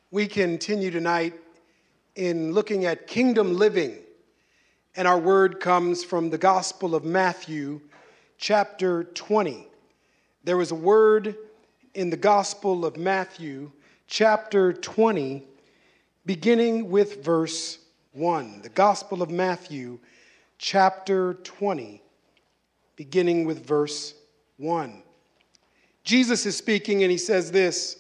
We continue tonight in looking at kingdom living, and our word comes from the Gospel of Matthew, chapter 20. There was a word in the Gospel of Matthew, chapter 20, beginning with verse 1. The Gospel of Matthew, chapter 20, beginning with verse 1. Jesus is speaking, and he says this: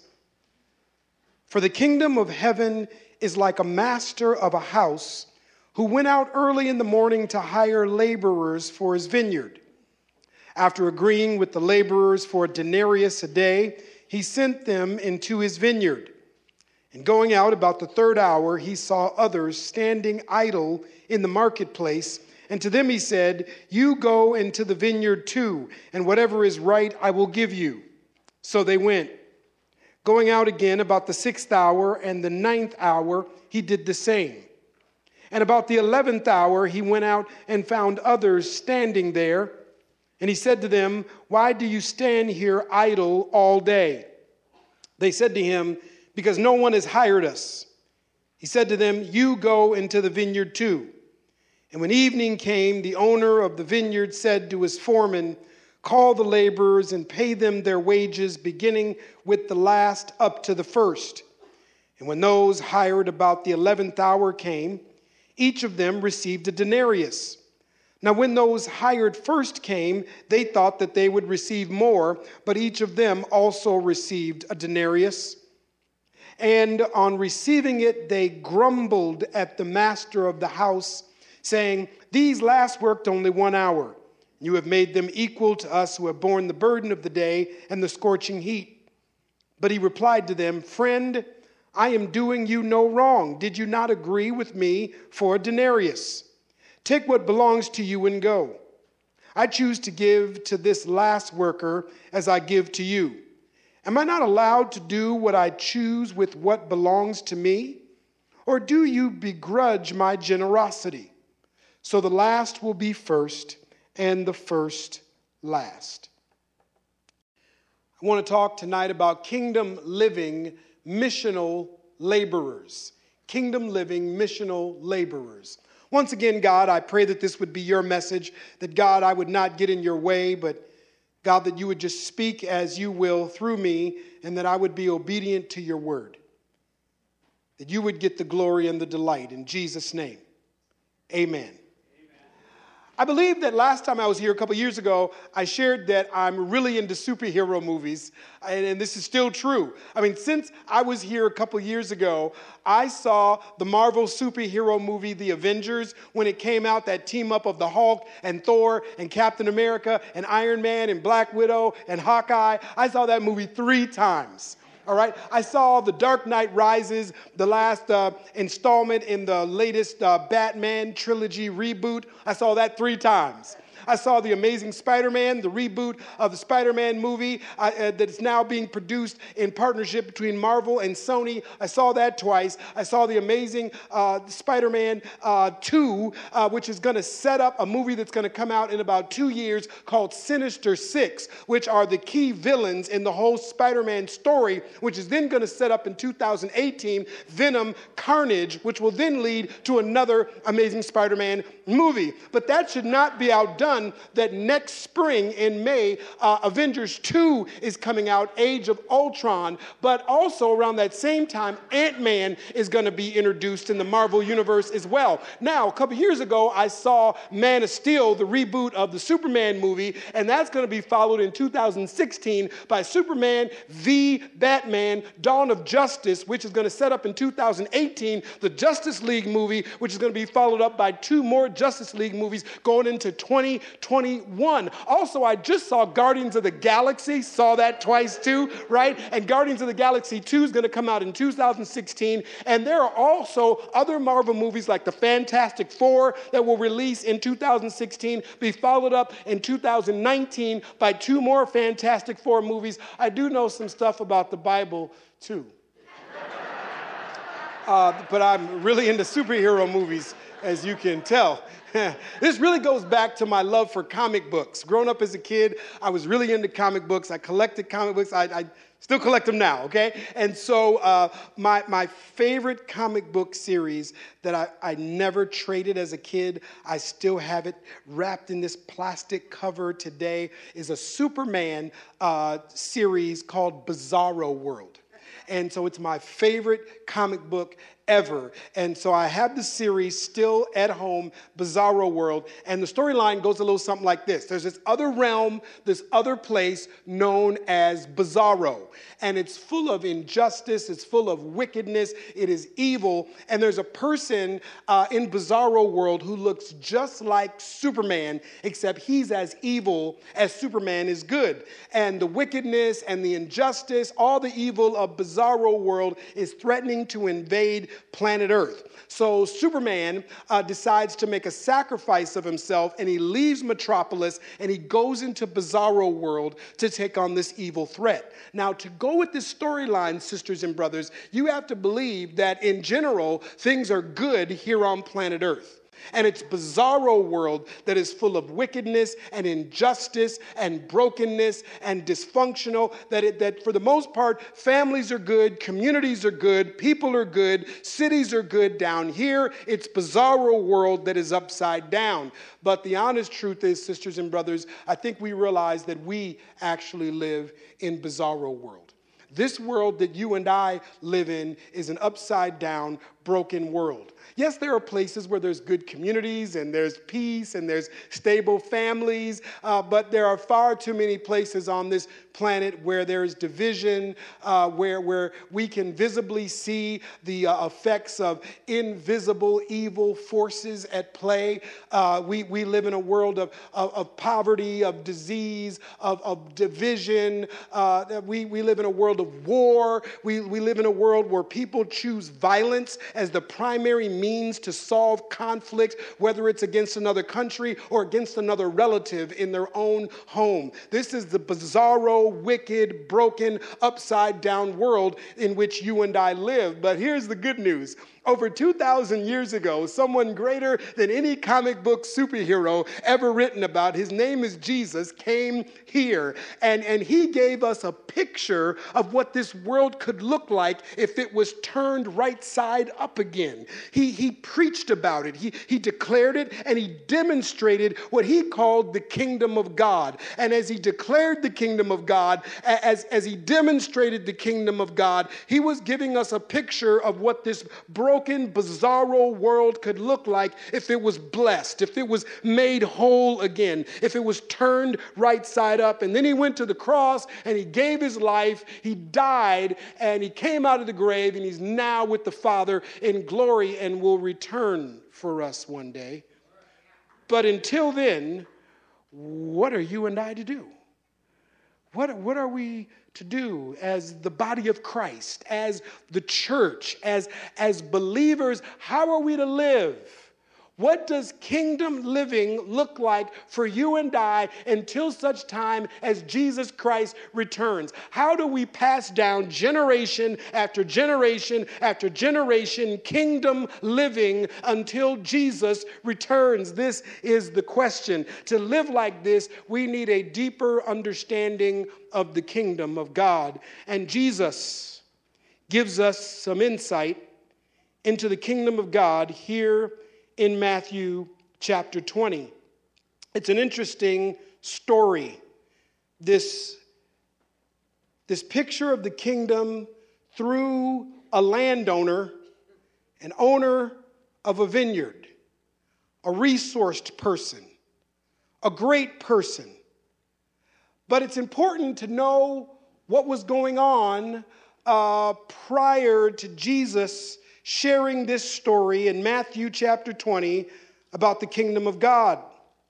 "For the kingdom of heaven is like a master of a house who went out early in the morning to hire laborers for his vineyard. After agreeing with the laborers for a denarius a day, he sent them into his vineyard. And going out about the third hour, he saw others standing idle in the marketplace. And to them he said, 'You go into the vineyard too, and whatever is right I will give you.' So they went. Going out again about the 6th hour and the 9th hour, he did the same. And about the 11th hour, he went out and found others standing there. And he said to them, 'Why do you stand here idle all day?' They said to him, 'Because no one has hired us.' He said to them, 'You go into the vineyard too.' And when evening came, the owner of the vineyard said to his foreman, 'Call the laborers and pay them their wages, beginning with the last up to the first.' And when those hired about the 11th hour came, each of them received a denarius. Now when those hired first came, they thought that they would receive more, but each of them also received a denarius. And on receiving it, they grumbled at the master of the house, saying, 'These last worked only 1 hour. You have made them equal to us who have borne the burden of the day and the scorching heat.' But he replied to them, 'Friend, I am doing you no wrong. Did you not agree with me for a denarius? Take what belongs to you and go. I choose to give to this last worker as I give to you. Am I not allowed to do what I choose with what belongs to me? Or do you begrudge my generosity? So the last will be first, and the first last.'" I want to talk tonight about kingdom living missional laborers. Kingdom living missional laborers. Once again, God, I pray that this would be your message, that God, I would not get in your way, but God, that you would just speak as you will through me, and that I would be obedient to your word. That you would get the glory and the delight. In Jesus' name, amen. I believe that last time I was here a couple years ago, I shared that I'm really into superhero movies, and this is still true. I mean, since I was here a couple years ago, I saw the Marvel superhero movie, The Avengers, when it came out, that team up of the Hulk and Thor and Captain America and Iron Man and Black Widow and Hawkeye. I saw that movie 3 times. All right. I saw The Dark Knight Rises, the last installment in the latest Batman trilogy reboot. I saw that 3 times. I saw The Amazing Spider-Man, the reboot of the Spider-Man movie that's now being produced in partnership between Marvel and Sony. I saw that twice. I saw The Amazing Spider-Man 2, which is going to set up a movie that's going to come out in about 2 years called Sinister Six, which are the key villains in the whole Spider-Man story, which is then going to set up in 2018 Venom Carnage, which will then lead to another Amazing Spider-Man movie. But that should not be outdone that next spring in May, Avengers 2 is coming out, Age of Ultron, but also around that same time, Ant-Man is going to be introduced in the Marvel Universe as well. Now, a couple years ago, I saw Man of Steel, the reboot of the Superman movie, and that's going to be followed in 2016 by Superman v. Batman, Dawn of Justice, which is going to set up in 2018, the Justice League movie, which is going to be followed up by 2 more Justice League movies going into 2021. Also, I just saw Guardians of the Galaxy, saw that twice too, right? And Guardians of the Galaxy 2 is going to come out in 2016. And there are also other Marvel movies like the Fantastic Four that will release in 2016, be followed up in 2019 by 2 more Fantastic Four movies. I do know some stuff about the Bible too. But I'm really into superhero movies, as you can tell. This really goes back to my love for comic books. Growing up as a kid, I was really into comic books. I collected comic books. I Still collect them now, okay? And so my favorite comic book series that I never traded as a kid, I still have it wrapped in this plastic cover today, is a Superman series called Bizarro World. And so it's my favorite comic book ever. And so I have the series still at home, Bizarro World. And the storyline goes a little something like this. There's this other realm, this other place known as Bizarro. And it's full of injustice. It's full of wickedness. It is evil. And there's a person in Bizarro World who looks just like Superman, except he's as evil as Superman is good. And the wickedness and the injustice, all the evil of Bizarro World is threatening to invade planet Earth. So Superman decides to make a sacrifice of himself, and he leaves Metropolis and he goes into Bizarro World to take on this evil threat. Now, to go with this storyline, sisters and brothers, you have to believe that in general, things are good here on planet Earth. And it's Bizarro World that is full of wickedness and injustice and brokenness and dysfunctional, that for the most part, families are good, communities are good, people are good, cities are good. Down here, it's Bizarro World that is upside down. But the honest truth is, sisters and brothers, I think we realize that we actually live in Bizarro World. This world that you and I live in is an upside down, broken world. Yes, there are places where there's good communities and there's peace and there's stable families, but there are far too many places on this planet where there is division, where we can visibly see the effects of invisible evil forces at play. We live in a world of poverty, of disease, of division. We live in a world of war. We live in a world where people choose violence as the primary means to solve conflict, whether it's against another country or against another relative in their own home. This is the bizarro, wicked, broken, upside down world in which you and I live. But here's the good news. Over 2,000 years ago, someone greater than any comic book superhero ever written about, his name is Jesus, came here. And he gave us a picture of what this world could look like if it was turned right side up again. He preached about it. He declared it, and he demonstrated what he called the kingdom of God. And as he declared the kingdom of God, as he demonstrated the kingdom of God, he was giving us a picture of what this broken, bizarro world could look like if it was blessed, if it was made whole again, if it was turned right side up. And then he went to the cross and he gave his life, he died, and he came out of the grave, and he's now with the Father in glory and will return for us one day. But until then, what are you and I to do? What are we to do as the body of Christ, as the church, as believers? How are we to live? What does kingdom living look like for you and I until such time as Jesus Christ returns? How do we pass down generation after generation after generation kingdom living until Jesus returns? This is the question. To live like this, we need a deeper understanding of the kingdom of God. And Jesus gives us some insight into the kingdom of God here in Matthew chapter 20. It's an interesting story. This picture of the kingdom through a landowner, an owner of a vineyard, a resourced person, a great person. But it's important to know what was going on prior to Jesus sharing this story in Matthew chapter 20 about the kingdom of God.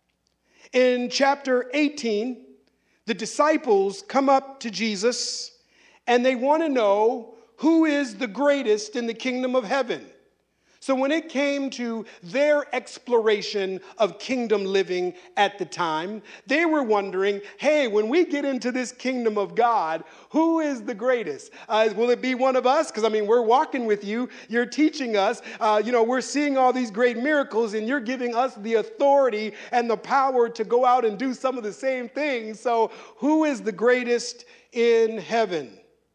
In chapter 18, the disciples come up to Jesus and they want to know who is the greatest in the kingdom of heaven. So when it came to their exploration of kingdom living at the time, they were wondering, hey, when we get into this kingdom of God, who is the greatest? Will it be one of us? Because, we're walking with you. You're teaching us. We're seeing all these great miracles, and you're giving us the authority and the power to go out and do some of the same things. So who is the greatest in heaven?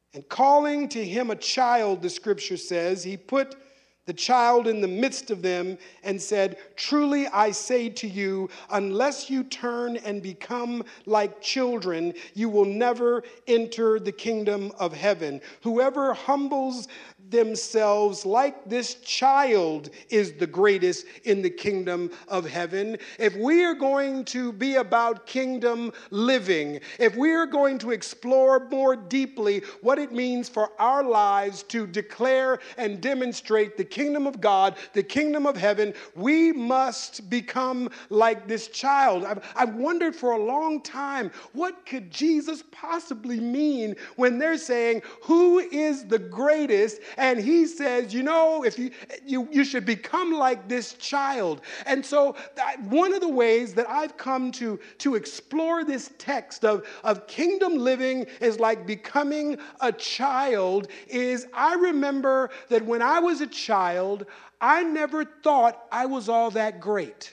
And calling to him a child, the scripture says, he put the child in the midst of them and said, "Truly I say to you, unless you turn and become like children, you will never enter the kingdom of heaven. Whoever humbles themselves like this child is the greatest in the kingdom of heaven." If we are going to be about kingdom living, if we are going to explore more deeply what it means for our lives to declare and demonstrate the kingdom of God, the kingdom of heaven, we must become like this child. I've wondered for a long time, what could Jesus possibly mean when they're saying, who is the greatest? And he says, if you should become like this child. And so one of the ways that I've come to explore this text of kingdom living is like becoming a child is I remember that when I was a child, I never thought I was all that great.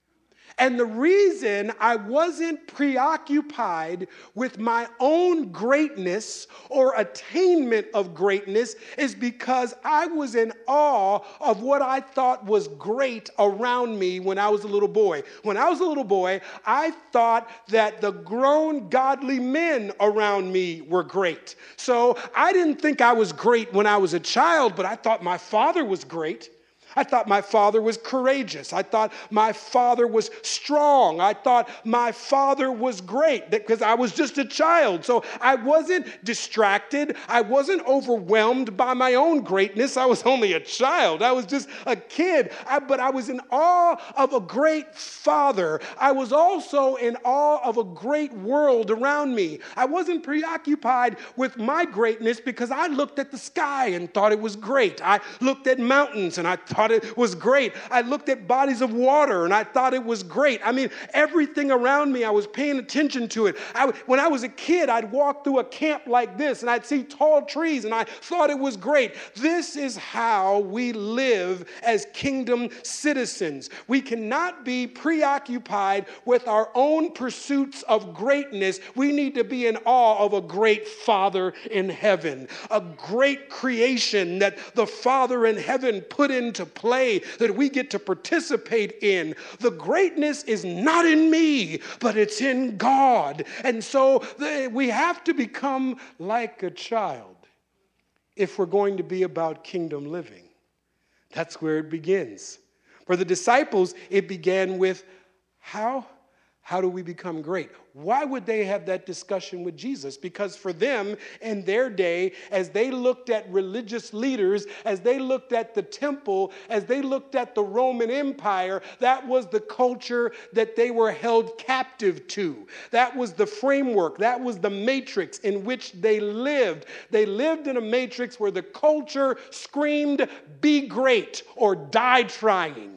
And the reason I wasn't preoccupied with my own greatness or attainment of greatness is because I was in awe of what I thought was great around me when I was a little boy. When I was a little boy, I thought that the grown godly men around me were great. So I didn't think I was great when I was a child, but I thought my father was great. I thought my father was courageous. I thought my father was strong. I thought my father was great because I was just a child. So I wasn't distracted. I wasn't overwhelmed by my own greatness. I was only a child. I was just a kid. But I was in awe of a great father. I was also in awe of a great world around me. I wasn't preoccupied with my greatness because I looked at the sky and thought it was great. I looked at mountains and I thought it was great. I looked at bodies of water and I thought it was great. I mean, everything around me, I was paying attention to it. When I was a kid, I'd walk through a camp like this and I'd see tall trees and I thought it was great. This is how we live as kingdom citizens. We cannot be preoccupied with our own pursuits of greatness. We need to be in awe of a great Father in heaven, a great creation that the Father in heaven put into play that we get to participate in. The greatness is not in me, but it's in God. And so we have to become like a child if we're going to be about kingdom living. That's where it begins. For the disciples, it began with how do we become great? Why would they have that discussion with Jesus? Because for them in their day, as they looked at religious leaders, as they looked at the temple, as they looked at the Roman Empire, that was the culture that they were held captive to. That was the framework. That was the matrix in which they lived. They lived in a matrix where the culture screamed, "Be great," or "Die trying."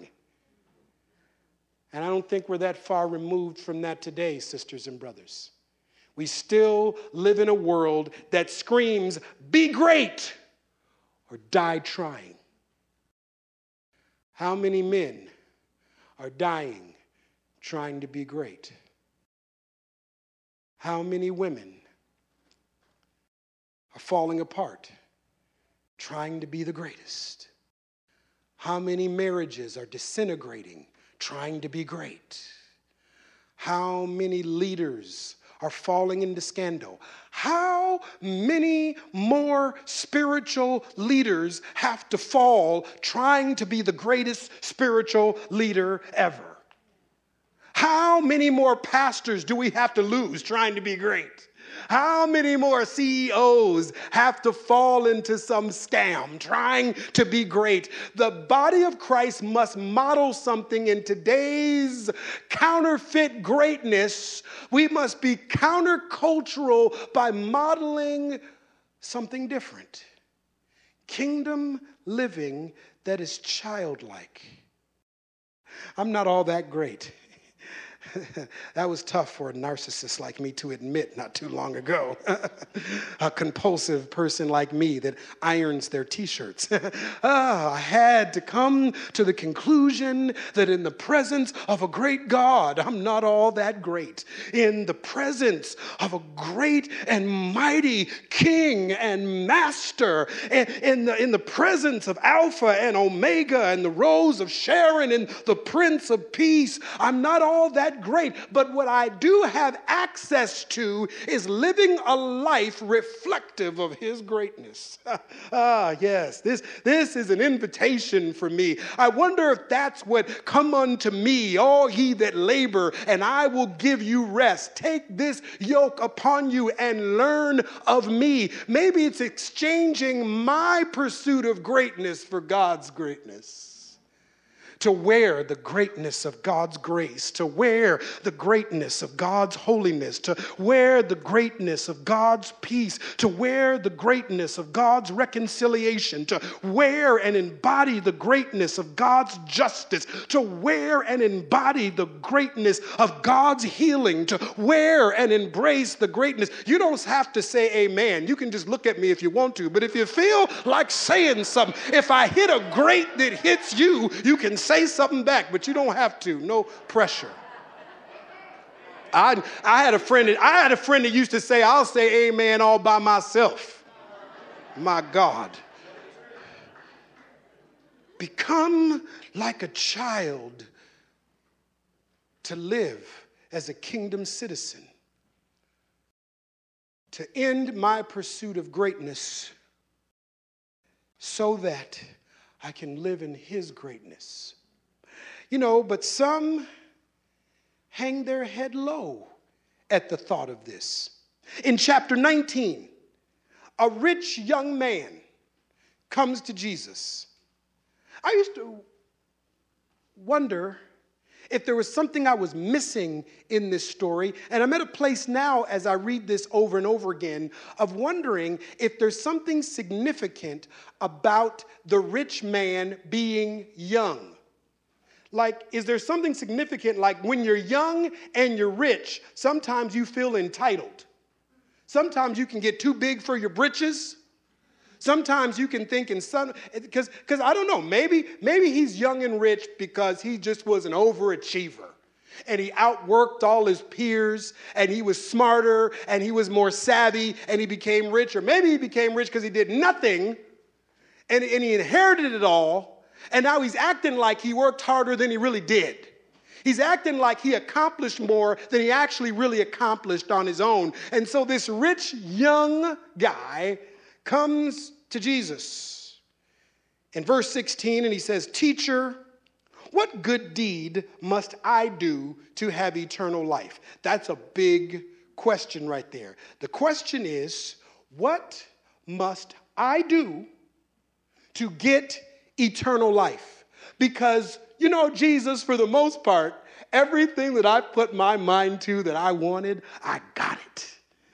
And I don't think we're that far removed from that today, sisters and brothers. We still live in a world that screams, "Be great," or "Die trying." How many men are dying trying to be great? How many women are falling apart trying to be the greatest? How many marriages are disintegrating trying to be great? How many leaders are falling into scandal? How many more spiritual leaders have to fall trying to be the greatest spiritual leader ever? How many more pastors do we have to lose trying to be great? How many more CEOs have to fall into some scam trying to be great? The body of Christ must model something in today's counterfeit greatness. We must be countercultural by modeling something different. Kingdom living that is childlike. I'm not all that great. That was tough for a narcissist like me to admit not too long ago. A compulsive person like me that irons their t-shirts. I had to come to the conclusion that in the presence of a great God, I'm not all that great. In the presence of a great and mighty King and Master, in the presence of Alpha and Omega and the Rose of Sharon and the Prince of Peace, I'm not all that great, but what I do have access to is living a life reflective of his greatness. Yes, this is an invitation for me. I wonder if that's what come unto me, all ye that labor, and I will give you rest. Take this yoke upon you and learn of me. Maybe it's exchanging my pursuit of greatness for God's greatness. To wear the greatness of God's grace, to wear the greatness of God's holiness, to wear the greatness of God's peace, to wear the greatness of God's reconciliation, to wear and embody the greatness of God's justice, to wear and embody the greatness of God's healing, to wear and embrace the greatness. You don't have to say amen. You can just look at me if you want to, but if you feel like saying something, if I hit a great that hits you, you can say something back, but you don't have to. No pressure. I had a friend that used to say, I'll say amen all by myself. My God. Become like a child to live as a kingdom citizen. To end my pursuit of greatness so that I can live in his greatness. You know, but some hang their head low at the thought of this. In chapter 19, a rich young man comes to Jesus. I used to wonder if there was something I was missing in this story, and I'm at a place now as I read this over and over again of wondering if there's something significant about the rich man being young. Like, is there something significant, like when you're young and you're rich, sometimes you feel entitled. Sometimes you can get too big for your britches. Sometimes you can think because I don't know, maybe he's young and rich because he just was an overachiever. And he outworked all his peers, and he was smarter, and he was more savvy, and he became rich. Or maybe he became rich because he did nothing, and he inherited it all. And now he's acting like he worked harder than he really did. He's acting like he accomplished more than he actually really accomplished on his own. And so this rich young guy comes to Jesus in verse 16, and he says, "Teacher, what good deed must I do to have eternal life?" That's a big question right there. The question is, what must I do to get eternal life? Because, you know, Jesus, for the most part, everything that I put my mind to that I wanted, I got it.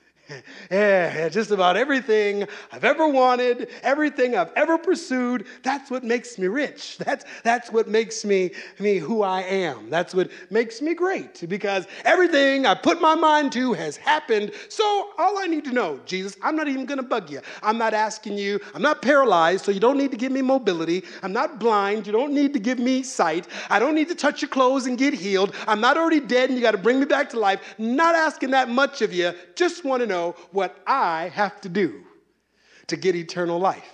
Yeah, just about everything I've ever wanted, everything I've ever pursued, that's what makes me rich. That's what makes me who I am. That's what makes me great, because everything I put my mind to has happened. So all I need to know, Jesus, I'm not even going to bug you. I'm not asking you. I'm not paralyzed, so you don't need to give me mobility. I'm not blind. You don't need to give me sight. I don't need to touch your clothes and get healed. I'm not already dead and you got to bring me back to life. Not asking that much of you. Just want to know what I have to do to get eternal life.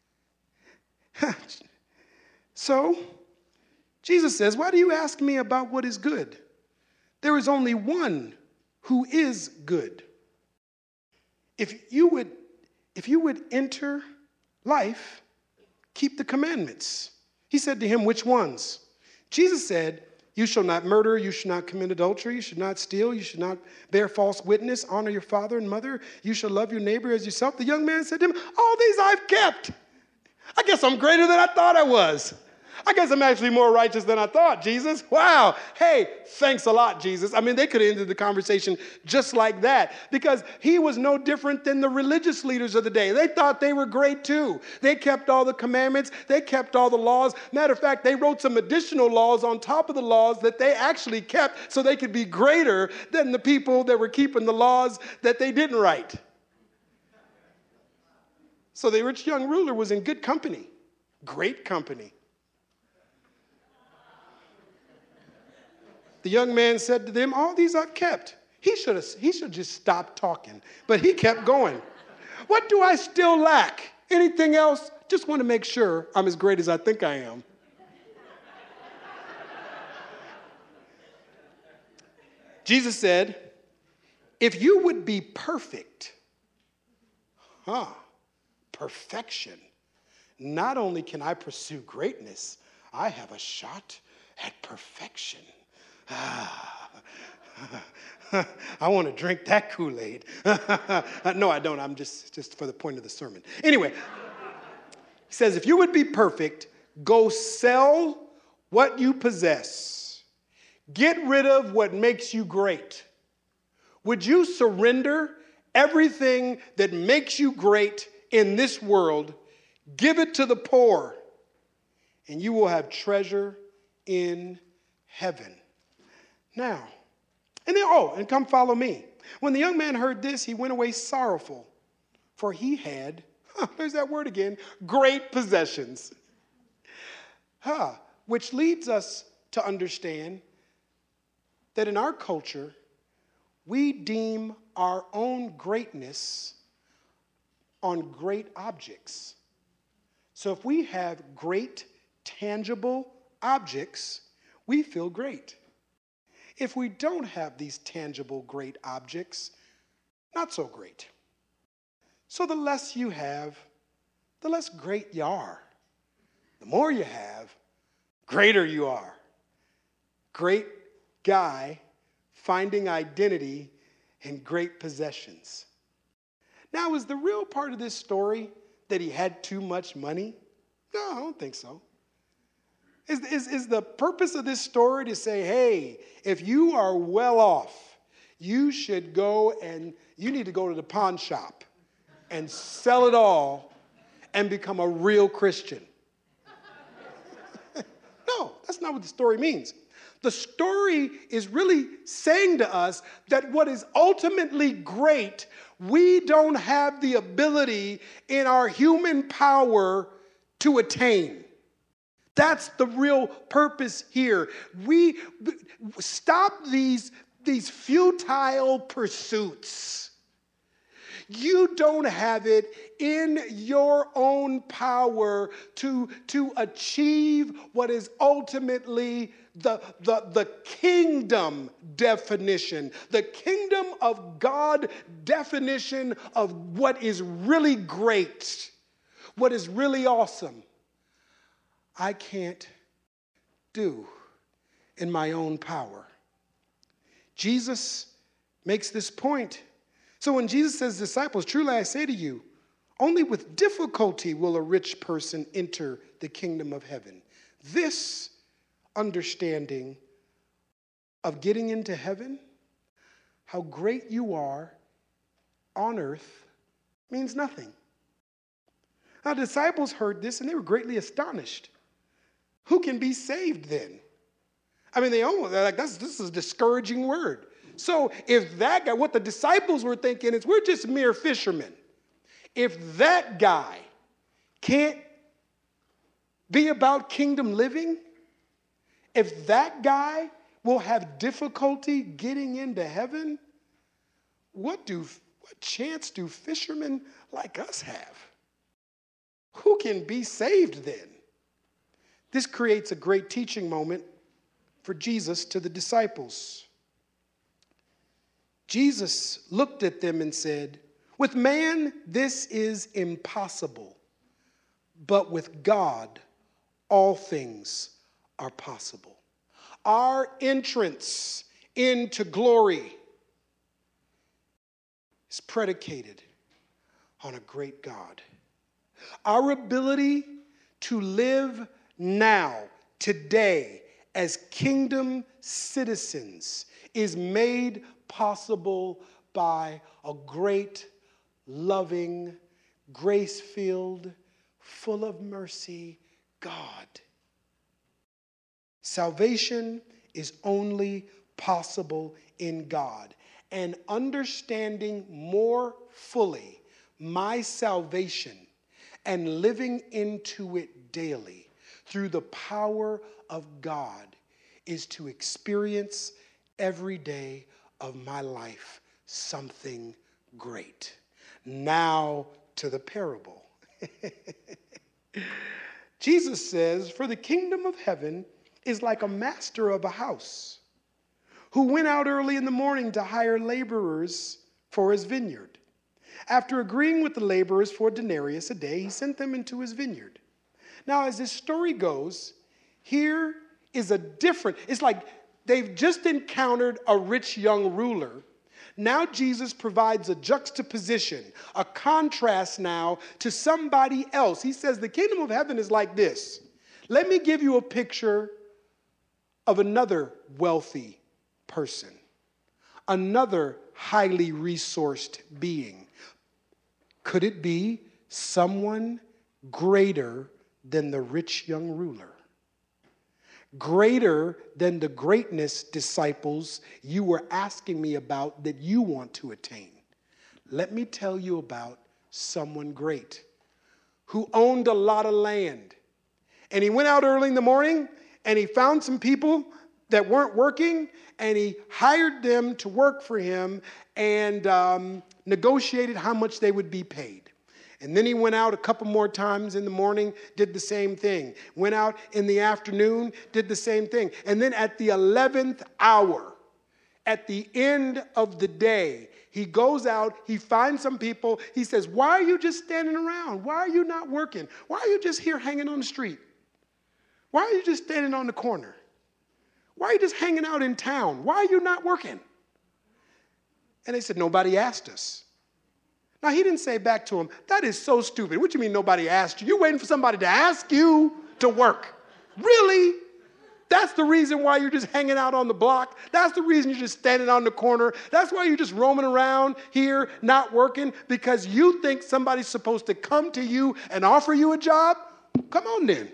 So, Jesus says, why do you ask me about what is good? There is only one who is good. If you would enter life, keep the commandments. He said to him, which ones? Jesus said, you shall not murder, you shall not commit adultery, you should not steal, you should not bear false witness, honor your father and mother, you shall love your neighbor as yourself. The young man said to him, all these I've kept. I guess I'm greater than I thought I was. I guess I'm actually more righteous than I thought, Jesus. Wow. Hey, thanks a lot, Jesus. I mean, they could have ended the conversation just like that because he was no different than the religious leaders of the day. They thought they were great too. They kept all the commandments. They kept all the laws. Matter of fact, they wrote some additional laws on top of the laws that they actually kept so they could be greater than the people that were keeping the laws that they didn't write. So the rich young ruler was in good company, great company. The young man said to them, all these I've kept. He should just stop talking, but he kept going. What do I still lack? Anything else? Just want to make sure I'm as great as I think I am. Jesus said, if you would be perfect, perfection. Not only can I pursue greatness, I have a shot at perfection. I want to drink that Kool-Aid. No, I don't. I'm just for the point of the sermon. Anyway, he says, if you would be perfect, go sell what you possess. Get rid of what makes you great. Would you surrender everything that makes you great in this world, give it to the poor, and you will have treasure in heaven. Now, and come follow me. When the young man heard this, he went away sorrowful, for he had, there's that word again, great possessions. Which leads us to understand that in our culture, we deem our own greatness on great objects. So if we have great, tangible objects, we feel great. If we don't have these tangible, great objects, not so great. So the less you have, the less great you are. The more you have, greater you are. Great guy finding identity in great possessions. Now, is the real part of this story that he had too much money? No, I don't think so. Is the purpose of this story to say, hey, if you are well off, you should you need to go to the pawn shop and sell it all and become a real Christian? No, that's not what the story means. The story is really saying to us that what is ultimately great, we don't have the ability in our human power to attain. That's the real purpose here. We stop these futile pursuits. You don't have it in your own power to achieve what is ultimately the kingdom definition, the kingdom of God definition of what is really great, what is really awesome. I can't do in my own power. Jesus makes this point. So when Jesus says, disciples, truly I say to you, only with difficulty will a rich person enter the kingdom of heaven. This understanding of getting into heaven, how great you are on earth, means nothing. Now, the disciples heard this and they were greatly astonished. Who can be saved then? I mean, they're like, this is a discouraging word. So if that guy, what the disciples were thinking is, we're just mere fishermen. If that guy can't be about kingdom living, if that guy will have difficulty getting into heaven, what chance do fishermen like us have? Who can be saved then? This creates a great teaching moment for Jesus to the disciples. Jesus looked at them and said, with man, this is impossible, but with God, all things are possible. Our entrance into glory is predicated on a great God. Our ability to live now, today, as kingdom citizens is made possible by a great, loving, grace-filled, full of mercy God. Salvation is only possible in God. And understanding more fully my salvation and living into it daily through the power of God is to experience every day of my life something great. Now to the parable. Jesus says, "For the kingdom of heaven is like a master of a house who went out early in the morning to hire laborers for his vineyard. After agreeing with the laborers for a denarius a day, he sent them into his vineyard." Now, as this story goes, here is it's like they've just encountered a rich young ruler. Now Jesus provides a juxtaposition, a contrast now to somebody else. He says the kingdom of heaven is like this. Let me give you a picture of another wealthy person, another highly resourced being. Could it be someone greater than the rich young ruler? Greater than the greatness, disciples, you were asking me about that you want to attain. Let me tell you about someone great who owned a lot of land. And he went out early in the morning and he found some people that weren't working and he hired them to work for him and negotiated how much they would be paid. And then he went out a couple more times in the morning, did the same thing. Went out in the afternoon, did the same thing. And then at the 11th hour, at the end of the day, he goes out, he finds some people. He says, "Why are you just standing around? Why are you not working? Why are you just here hanging on the street? Why are you just standing on the corner? Why are you just hanging out in town? Why are you not working?" And they said, "Nobody asked us." Now, he didn't say back to him, "That is so stupid. What do you mean nobody asked you? You're waiting for somebody to ask you to work. Really? That's the reason why you're just hanging out on the block? That's the reason you're just standing on the corner? That's why you're just roaming around here not working? Because you think somebody's supposed to come to you and offer you a job? Come on then."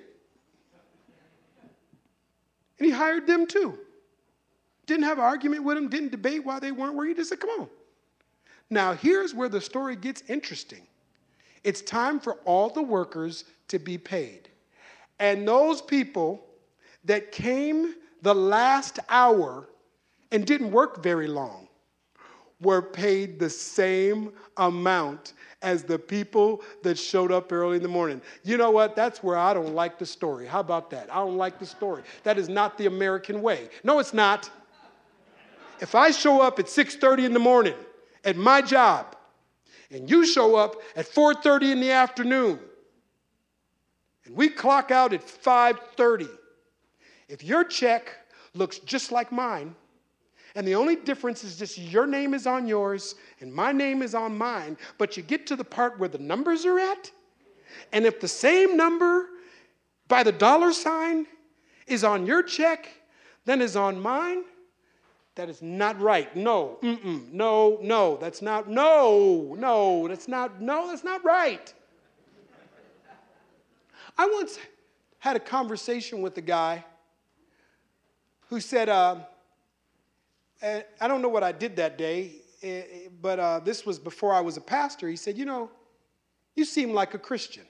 And he hired them too. Didn't have an argument with them, didn't debate why they weren't working. He just said, "Come on." Now, here's where the story gets interesting. It's time for all the workers to be paid. And those people that came the last hour and didn't work very long were paid the same amount as the people that showed up early in the morning. You know what? That's where I don't like the story. How about that? I don't like the story. That is not the American way. No, it's not. If I show up at 6:30 in the morning at my job, and you show up at 4:30 in the afternoon, and we clock out at 5:30, if your check looks just like mine, and the only difference is just your name is on yours and my name is on mine, but you get to the part where the numbers are at, and if the same number by the dollar sign is on your check than is on mine, that is not right. No, that's not right. I once had a conversation with a guy who said, and I don't know what I did that day, but this was before I was a pastor. He said, "You seem like a Christian."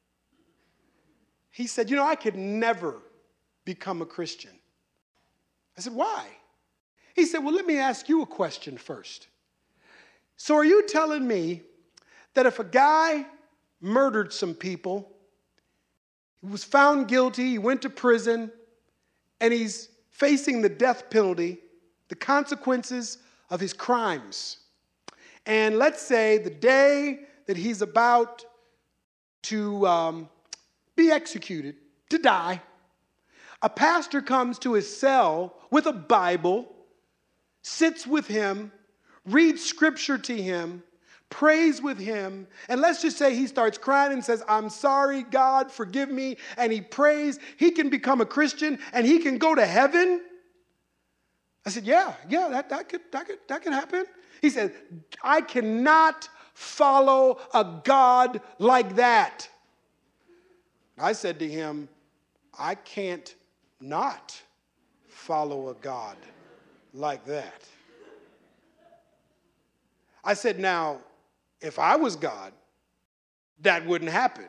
He said, "I could never become a Christian." I said, "Why?" He said, "Well, let me ask you a question first. So are you telling me that if a guy murdered some people, he was found guilty, he went to prison, and he's facing the death penalty, the consequences of his crimes, and let's say the day that he's about to be executed, to die, a pastor comes to his cell with a Bible, sits with him, reads scripture to him, prays with him, and let's just say he starts crying and says, I'm sorry, God, forgive me, and he prays, he can become a Christian and he can go to heaven? I said, yeah, that could happen. He said, I cannot follow a God like that. I said to him, I can't not follow a God like that. I said, now, if I was God, that wouldn't happen.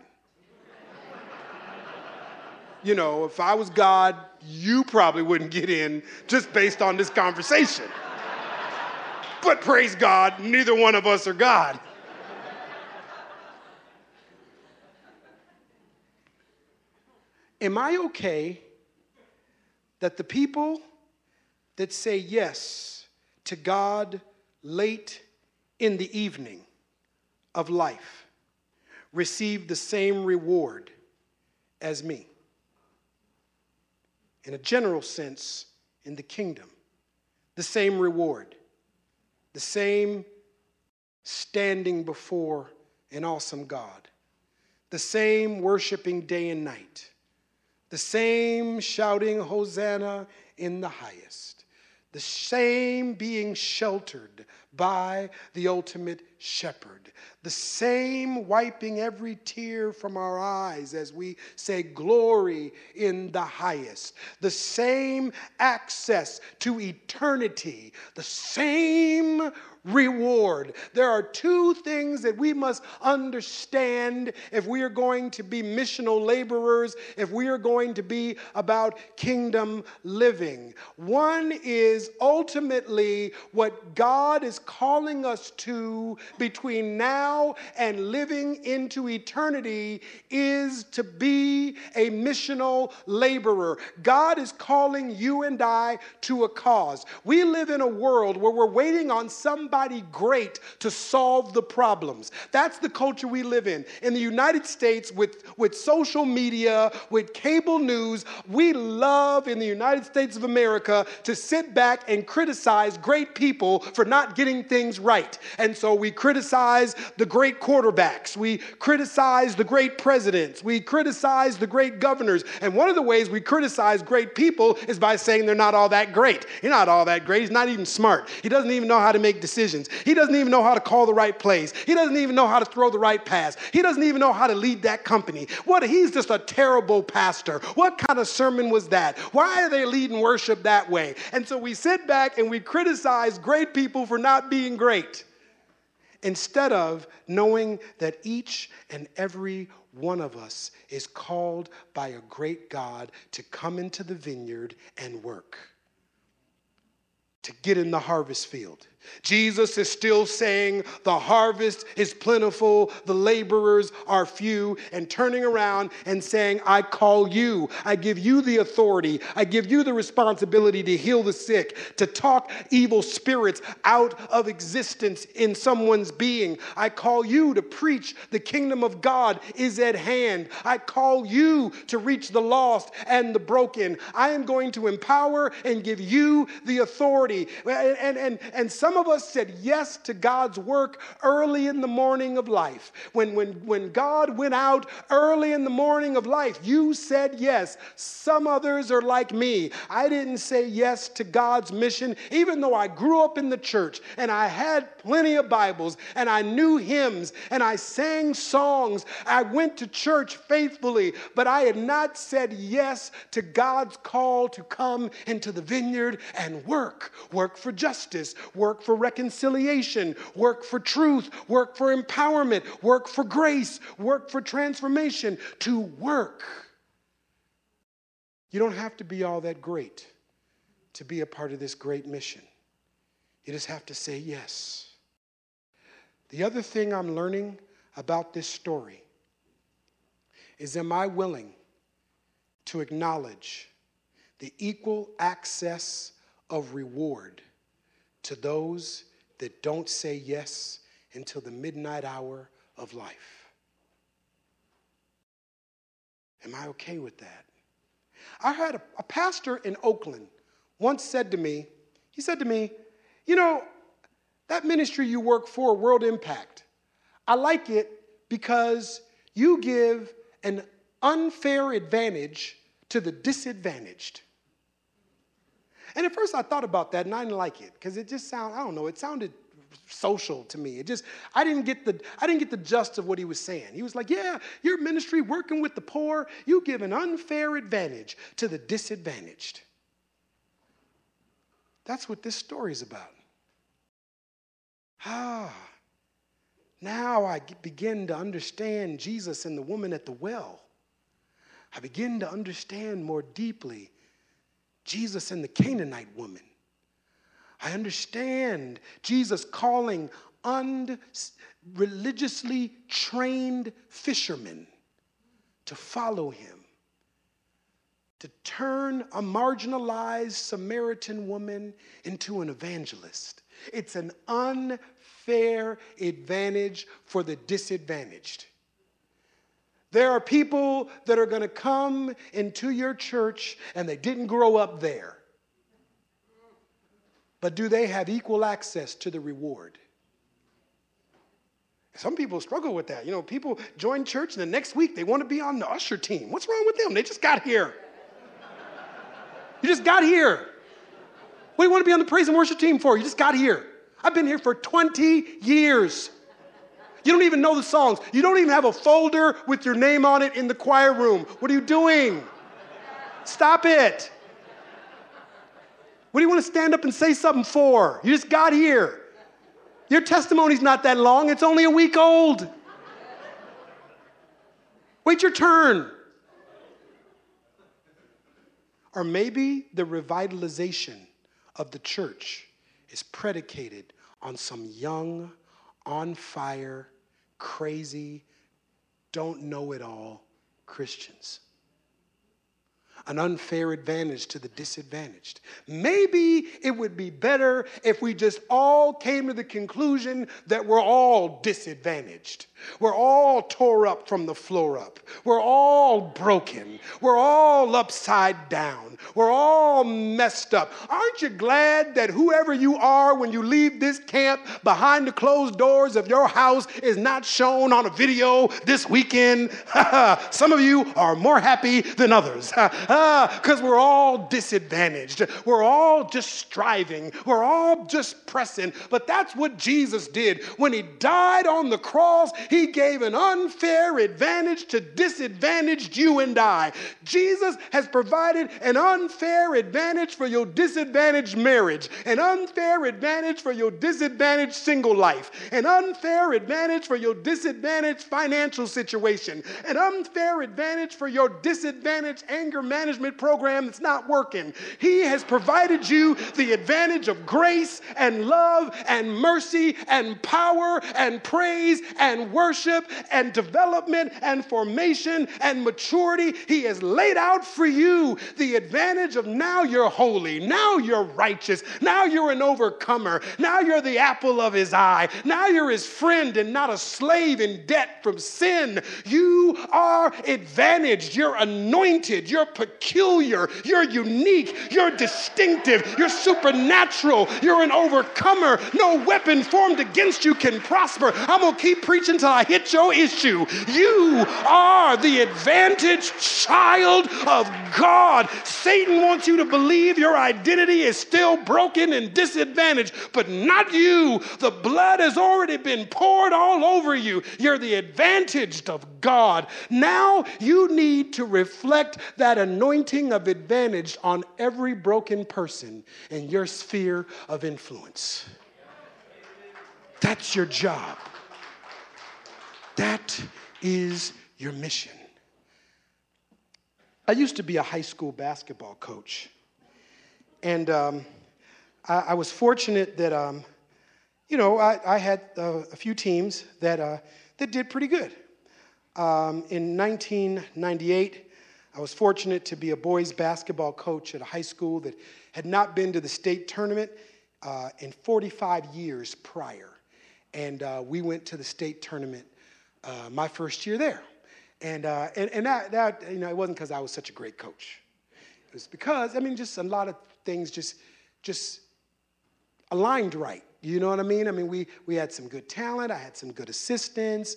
You know, if I was God, you probably wouldn't get in just based on this conversation. But praise God, neither one of us are God. Am I okay that the people that say yes to God late in the evening of life receive the same reward as me? In a general sense, in the kingdom, the same reward, the same standing before an awesome God, the same worshiping day and night, the same shouting Hosanna in the highest, the same being sheltered by the ultimate shepherd, the same wiping every tear from our eyes as we say glory in the highest, the same access to eternity, the same reward. There are two things that we must understand if we are going to be missional laborers, if we are going to be about kingdom living. One is ultimately what God is calling us to between now and living into eternity is to be a missional laborer. God is calling you and I to a cause. We live in a world where we're waiting on somebody great to solve the problems. That's the culture we live in. In the United States, with social media, with cable news, we love in the United States of America to sit back and criticize great people for not getting things right. And so we criticize the great quarterbacks. We criticize the great presidents. We criticize the great governors. And one of the ways we criticize great people is by saying they're not all that great. He's not all that great. He's not even smart. He doesn't even know how to make decisions. He doesn't even know how to call the right plays. He doesn't even know how to throw the right pass. He doesn't even know how to lead that company. He's just a terrible pastor. What kind of sermon was that? Why are they leading worship that way? And so we sit back and we criticize great people for not being great, instead of knowing that each and every one of us is called by a great God to come into the vineyard and work, to get in the harvest field. Jesus is still saying the harvest is plentiful, the laborers are few, and turning around and saying, I call you. I give you the authority. I give you the responsibility to heal the sick, to talk evil spirits out of existence in someone's being. I call you to preach the kingdom of God is at hand. I call you to reach the lost and the broken. I am going to empower and give you the authority. And some of us said yes to God's work early in the morning of life. When God went out early in the morning of life, you said yes. Some others are like me. I didn't say yes to God's mission, even though I grew up in the church and I had plenty of Bibles and I knew hymns and I sang songs. I went to church faithfully, but I had not said yes to God's call to come into the vineyard and work for justice, work for reconciliation, work for truth, work for empowerment, work for grace, work for transformation, to work. You don't have to be all that great to be a part of this great mission. You just have to say yes. The other thing I'm learning about this story is, am I willing to acknowledge the equal access of reward to those that don't say yes until the midnight hour of life? Am I okay with that? I had a pastor in Oakland once said to me, you know, that ministry you work for, World Impact, I like it because you give an unfair advantage to the disadvantaged. And at first I thought about that and I didn't like it because it just it sounded social to me. I didn't get the gist of what he was saying. He was like, yeah, your ministry working with the poor, you give an unfair advantage to the disadvantaged. That's what this story is about. Now I begin to understand Jesus and the woman at the well. I begin to understand more deeply Jesus and the Canaanite woman. I understand Jesus calling unreligiously trained fishermen to follow him, to turn a marginalized Samaritan woman into an evangelist. It's an unfair advantage for the disadvantaged. There are people that are going to come into your church and they didn't grow up there. But do they have equal access to the reward? Some people struggle with that. People join church and the next week they want to be on the usher team. What's wrong with them? They just got here. You just got here. What do you want to be on the praise and worship team for? You just got here. I've been here for 20 years. You don't even know the songs. You don't even have a folder with your name on it in the choir room. What are you doing? Stop it. What do you want to stand up and say something for? You just got here. Your testimony's not that long. It's only a week old. Wait your turn. Or maybe the revitalization of the church is predicated on some young, on fire, crazy, don't know it all Christians. An unfair advantage to the disadvantaged. Maybe it would be better if we just all came to the conclusion that we're all disadvantaged. We're all tore up from the floor up. We're all broken. We're all upside down. We're all messed up. Aren't you glad that whoever you are when you leave this camp behind the closed doors of your house is not shown on a video this weekend? Some of you are more happy than others. Because we're all disadvantaged. We're all just striving. We're all just pressing. But that's what Jesus did. When he died on the cross, he gave an unfair advantage to disadvantaged you and I. Jesus has provided an unfair advantage for your disadvantaged marriage, an unfair advantage for your disadvantaged single life, an unfair advantage for your disadvantaged financial situation, an unfair advantage for your disadvantaged anger management program that's not working. He has provided you the advantage of grace and love and mercy and power and praise and worship and development and formation and maturity. He has laid out for you the advantage of now you're holy, now you're righteous, now you're an overcomer, now you're the apple of his eye, now you're his friend and not a slave in debt from sin. You are advantaged, you're anointed, you're peculiar, you're unique, you're distinctive, you're supernatural, you're an overcomer. No weapon formed against you can prosper. I'm going to keep preaching till I hit your issue. You are the advantaged child of God. Satan wants you to believe your identity is still broken and disadvantaged, but not you. The blood has already been poured all over you. You're the advantaged of God. Now you need to reflect that anointing of advantage on every broken person in your sphere of influence. That's your job. That is your mission. I used to be a high school basketball coach. And I was fortunate that, I had a few teams that did pretty good. In 1998, I was fortunate to be a boys basketball coach at a high school that had not been to the state tournament in 45 years prior. And we went to the state tournament my first year there. And that it wasn't because I was such a great coach. It was because, just a lot of things just aligned right. You know what I mean? I mean, we had some good talent. I had some good assistants.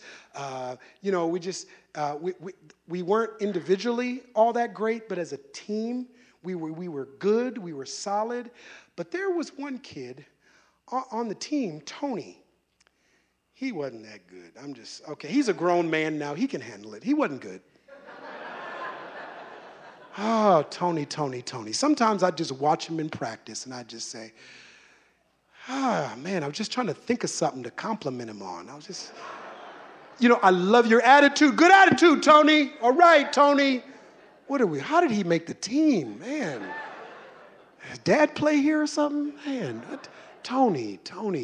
We weren't individually all that great, but as a team, we were good. We were solid. But there was one kid on the team, Tony. He wasn't that good. Okay, he's a grown man now. He can handle it. He wasn't good. Oh, Tony. Sometimes I just watch him in practice and I just say, man, I was just trying to think of something to compliment him on. I was just, I love your attitude. Good attitude, Tony. All right, Tony. How did he make the team? Man, does Dad play here or something? Man, Tony.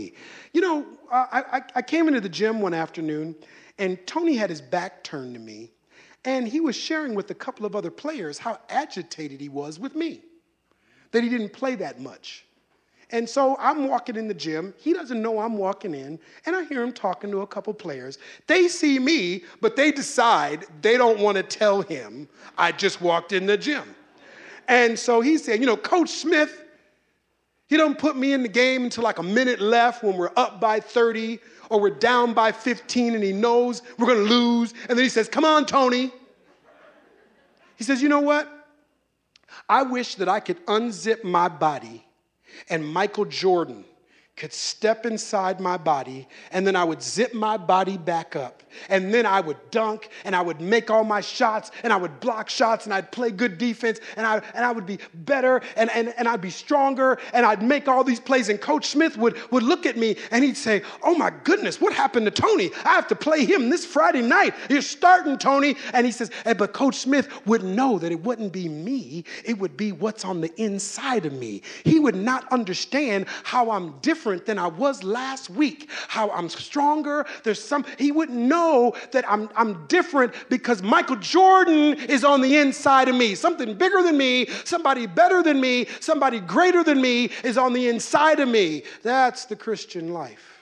I came into the gym one afternoon, and Tony had his back turned to me, and he was sharing with a couple of other players how agitated he was with me, that he didn't play that much. And so I'm walking in the gym. He doesn't know I'm walking in, and I hear him talking to a couple players. They see me, but they decide they don't want to tell him I just walked in the gym. And so he said, Coach Smith, he don't put me in the game until like a minute left when we're up by 30 or we're down by 15 and he knows we're going to lose. And then he says, come on, Tony. He says, you know what? I wish that I could unzip my body and Michael Jordan could step inside my body, and then I would zip my body back up, and then I would dunk, and I would make all my shots, and I would block shots, and I'd play good defense, and I would be better, and I'd be stronger, and I'd make all these plays, and Coach Smith would look at me, and he'd say, oh my goodness, what happened to Tony? I have to play him this Friday night. You're starting, Tony. And he says, but Coach Smith would know that it wouldn't be me. It would be what's on the inside of me. He would not understand how I'm different than I was last week, how I'm stronger. He wouldn't know that I'm different because Michael Jordan is on the inside of me. Something bigger than me, somebody better than me, somebody greater than me is on the inside of me. That's the Christian life.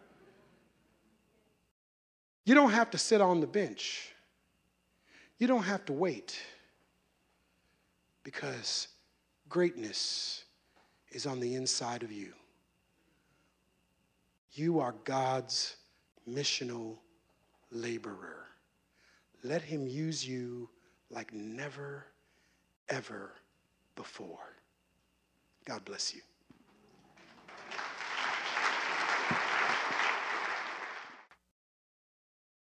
You don't have to sit on the bench. You don't have to wait, because greatness is on the inside of you. You are God's missional laborer. Let him use you like never, ever before. God bless you.